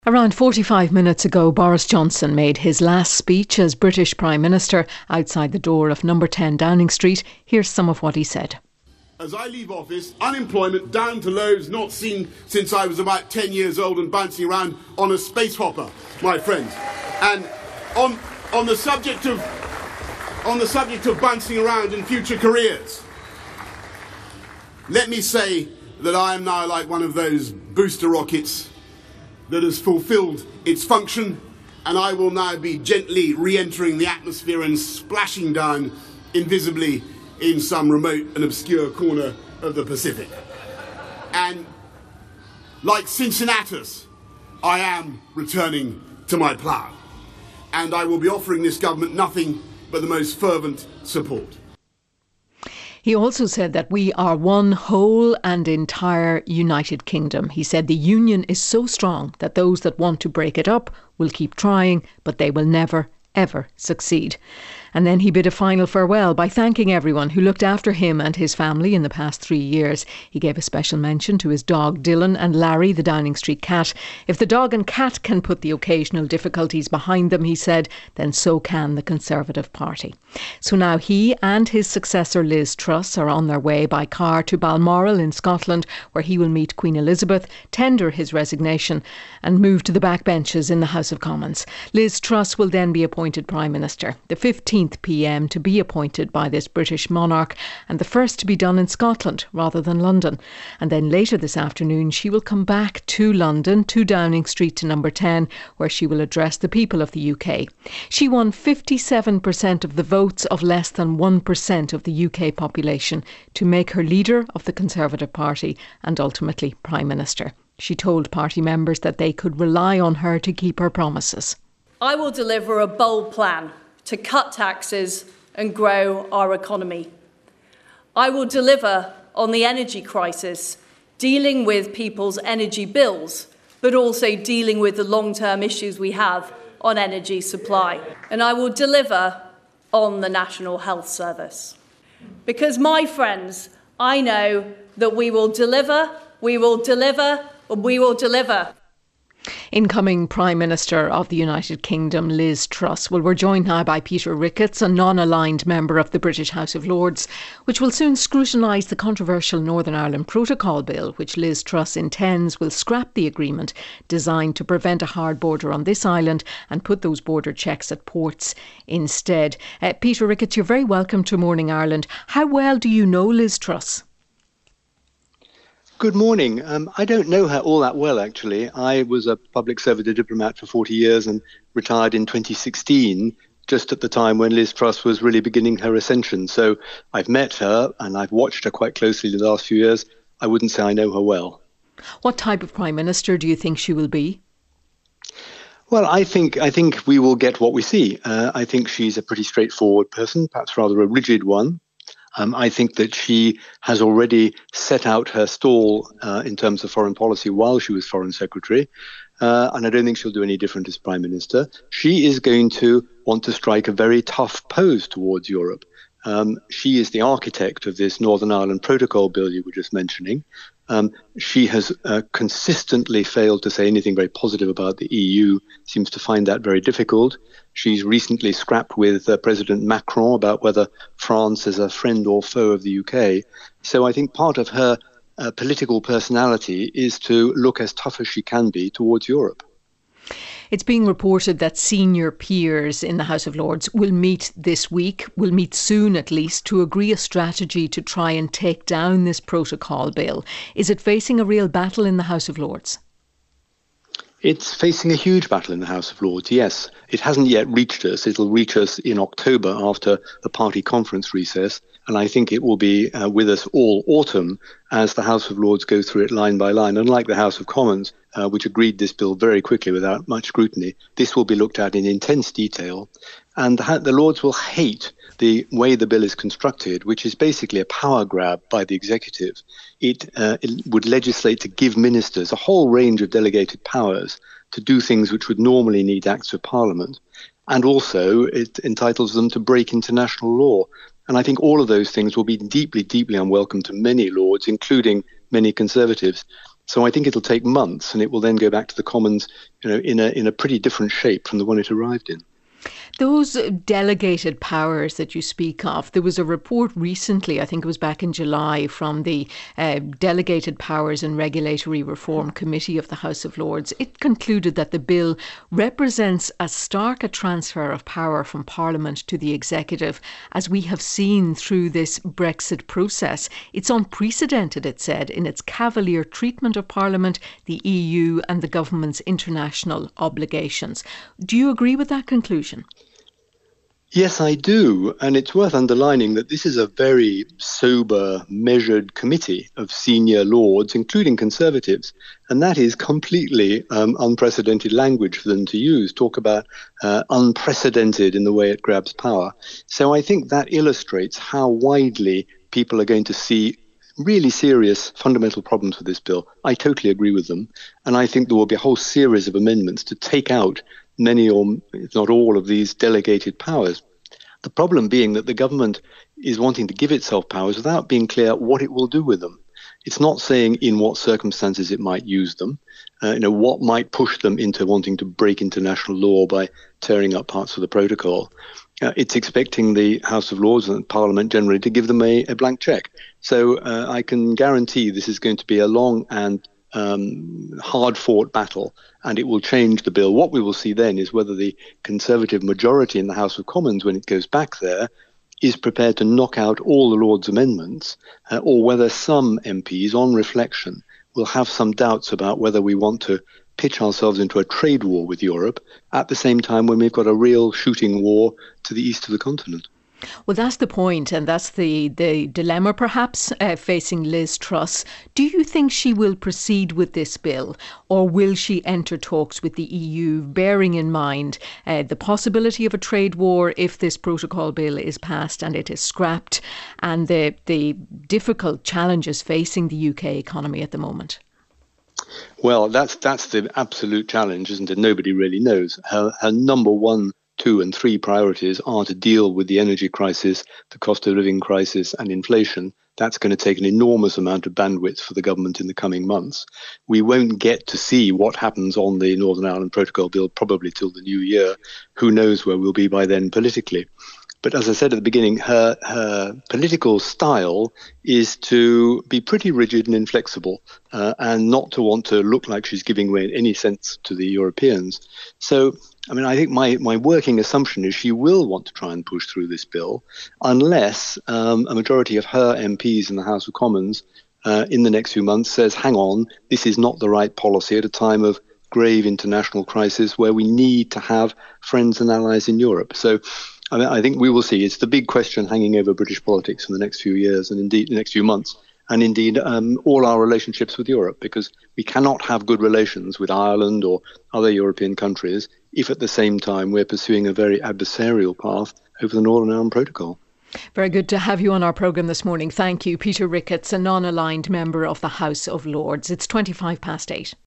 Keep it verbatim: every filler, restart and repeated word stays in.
Around forty-five minutes ago, Boris Johnson made his last speech as British Prime Minister outside the door of number ten Downing Street. Here's some of what he said. As I leave office, unemployment down to lows not seen since I was about ten years old and bouncing around on a space hopper, my friends. And on on the subject of on the subject of bouncing around in future careers, let me say that I am now like one of those booster rockets that has fulfilled its function, and I will now be gently re-entering the atmosphere and splashing down invisibly in some remote and obscure corner of the Pacific. And like Cincinnatus, I am returning to my plough, and I will be offering this government nothing but the most fervent support. He also said that we are one whole and entire United Kingdom. He said the union is so strong that those that want to break it up will keep trying, but they will never, ever succeed. And then he bid a final farewell by thanking everyone who looked after him and his family in the past three years. He gave a special mention to his dog Dylan and Larry, the Downing Street cat. If the dog and cat can put the occasional difficulties behind them, he said, then so can the Conservative Party. So now he and his successor Liz Truss are on their way by car to Balmoral in Scotland, where he will meet Queen Elizabeth, tender his resignation and move to the backbenches in the House of Commons. Liz Truss will then be appointed Prime Minister, the fifteenth p m to be appointed by this British monarch, and the first to be done in Scotland rather than London. And then later this afternoon she will come back to London, to Downing Street to number ten, where she will address the people of the U K. She won fifty-seven percent of the votes of less than one percent of the U K population to make her leader of the Conservative Party and ultimately Prime Minister. She told party members that they could rely on her to keep her promises. I will deliver a bold plan to cut taxes and grow our economy. I will deliver on the energy crisis, dealing with people's energy bills, but also dealing with the long-term issues we have on energy supply. And I will deliver on the National Health Service. Because, my friends, I know that we will deliver, we will deliver, and we will deliver. Incoming Prime Minister of the United Kingdom, Liz Truss. Well, we're joined now by Peter Ricketts, a non-aligned member of the British House of Lords, which will soon scrutinise the controversial Northern Ireland Protocol Bill, which Liz Truss intends will scrap the agreement designed to prevent a hard border on this island and put those border checks at ports instead. Uh, Peter Ricketts, you're very welcome to Morning Ireland. How well do you know Liz Truss? Good morning. Um, I don't know her all that well, actually. I was a public service diplomat for forty years and retired in twenty sixteen, just at the time when Liz Truss was really beginning her ascension. So I've met her and I've watched her quite closely the last few years. I wouldn't say I know her well. What type of Prime Minister do you think she will be? Well, I think I think we will get what we see. Uh, I think she's a pretty straightforward person, perhaps rather a rigid one. Um, I think that she has already set out her stall uh, in terms of foreign policy while she was Foreign Secretary, uh, and I don't think she'll do any different as Prime Minister. She is going to want to strike a very tough pose towards Europe. Um, she is the architect of this Northern Ireland Protocol Bill you were just mentioning. Um, she has uh, consistently failed to say anything very positive about the E U, seems to find that very difficult. She's recently scrapped with uh, President Macron about whether France is a friend or foe of the U K. So I think part of her uh, political personality is to look as tough as she can be towards Europe. It's being reported that senior peers in the House of Lords will meet this week, will meet soon at least, to agree a strategy to try and take down this protocol bill. Is it facing a real battle in the House of Lords? It's facing a huge battle in the House of Lords, yes. It hasn't yet reached us. It'll reach us in October after the party conference recess. And I think it will be uh, with us all autumn as the House of Lords go through it line by line. Unlike the House of Commons, uh, which agreed this bill very quickly without much scrutiny, this will be looked at in intense detail. And the, the Lords will hate the way the bill is constructed, which is basically a power grab by the executive. It, uh, it would legislate to give ministers a whole range of delegated powers to do things which would normally need acts of parliament. And also it entitles them to break international law. And I think all of those things will be deeply, deeply unwelcome to many Lords, including many Conservatives. So I think it'll take months, and it will then go back to the Commons, you know, in a in a pretty different shape from the one it arrived in. Those delegated powers that you speak of, there was a report recently, I think it was back in July, from the uh, Delegated Powers and Regulatory Reform Committee of the House of Lords. It concluded that the bill represents as stark a transfer of power from Parliament to the executive as we have seen through this Brexit process. It's unprecedented, it said, in its cavalier treatment of Parliament, the E U and the government's international obligations. Do you agree with that conclusion? Yes, I do. And it's worth underlining that this is a very sober, measured committee of senior lords, including Conservatives. And that is completely um, unprecedented language for them to use, talk about uh, unprecedented in the way it grabs power. So I think that illustrates how widely people are going to see really serious fundamental problems with this bill. I totally agree with them. And I think there will be a whole series of amendments to take out many or if not all of these delegated powers. The problem being that the government is wanting to give itself powers without being clear what it will do with them. It's not saying in what circumstances it might use them, uh, you know, what might push them into wanting to break international law by tearing up parts of the protocol. Uh, it's expecting the House of Lords and Parliament generally to give them a, a blank check. So uh, I can guarantee this is going to be a long and Um, hard-fought battle, and it will change the bill. What we will see then is whether the Conservative majority in the House of Commons, when it goes back there, is prepared to knock out all the Lords' amendments, uh, or whether some M Ps, on reflection, will have some doubts about whether we want to pitch ourselves into a trade war with Europe at the same time when we've got a real shooting war to the east of the continent. Well, that's the point, and that's the, the dilemma perhaps uh, facing Liz Truss. Do you think she will proceed with this bill, or will she enter talks with the E U, bearing in mind uh, the possibility of a trade war if this protocol bill is passed and it is scrapped, and the, the difficult challenges facing the U K economy at the moment? Well, that's that's the absolute challenge, isn't it? Nobody really knows. Her, her number one two and three priorities are to deal with the energy crisis, the cost of living crisis and inflation. That's going to take an enormous amount of bandwidth for the government in the coming months. We won't get to see what happens on the Northern Ireland Protocol bill probably till the new year. Who knows where we'll be by then politically. But as I said at the beginning, her, her political style is to be pretty rigid and inflexible uh, and not to want to look like she's giving way in any sense to the Europeans. So, I mean, I think my, my working assumption is she will want to try and push through this bill unless um, a majority of her M Ps in the House of Commons uh, in the next few months says, hang on, this is not the right policy at a time of grave international crisis where we need to have friends and allies in Europe. So I mean, I think we will see. It's the big question hanging over British politics in the next few years and indeed the next few months, and indeed um, all our relationships with Europe, because we cannot have good relations with Ireland or other European countries if at the same time we're pursuing a very adversarial path over the Northern Ireland Protocol. Very good to have you on our programme this morning. Thank you, Peter Ricketts, a non-aligned member of the House of Lords. It's twenty-five past eight.